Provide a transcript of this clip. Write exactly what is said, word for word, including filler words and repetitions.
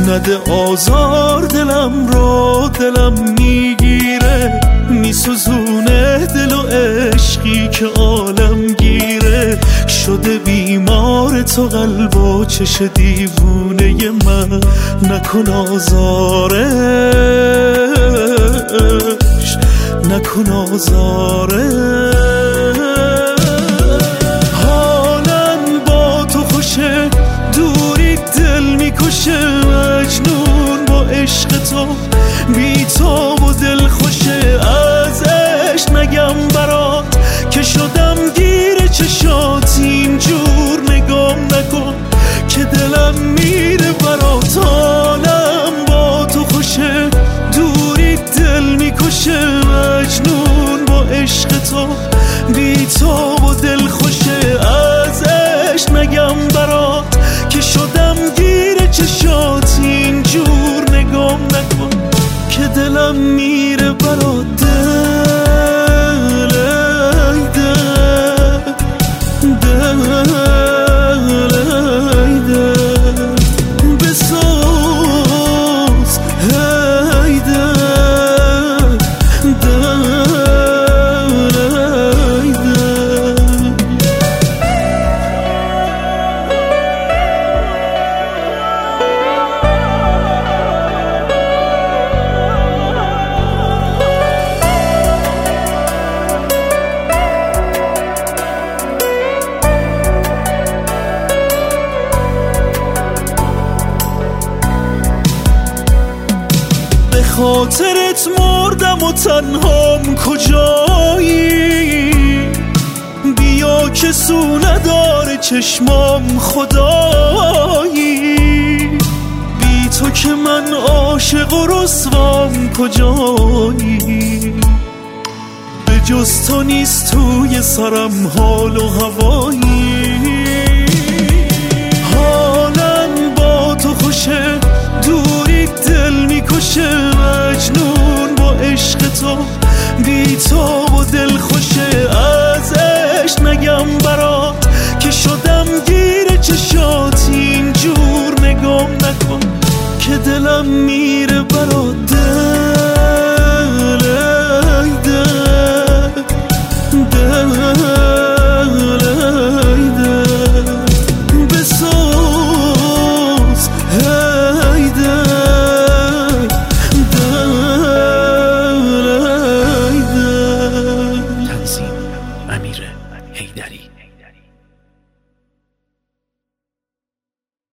نده آزار دلم رو، دلم میگیره میسوزونه دل و عشقی که عالم گیره. شده بیمار تو قلب و چش دیوونه من، نکن آزارش، نکن آزارش. حالم با تو خوشه، دوری دل میکشه، مجنون با عشق تو، بی تو و دل خوشه. ازش نگم برات که شدم گیر چشات، اینجور نگام نکن که دلم میره برات. حالم با تو خوشه، دوری دل میکشه، مجنون با عشق تو، بی تو و دل خوشه. ازش نگم برات که شدم گیر چشات، اینجور نگام نکن که دلم میره برات. دل ای دل، دل ای دل بسوز، ای دل، دل ای دل. به خاطرت مردم و تنهام کجایی، بیا که سو نداره چشمام خدایی. بی تو که من عاشق و رسوام کجایی، به جز تو نیست توی سرم حال و هوایی. حالم با تو خوشه، دوری دل میکشه، مجنون با عشق تو، بی تو و دل خوشه. ازش نگم برات که شدم گیر چشات، اینجور نگام نکن که دلم میره برات. دل ای دل، دل ای دل بسوز، ای دل، دل ای دل. تنظیم امیر حیدری.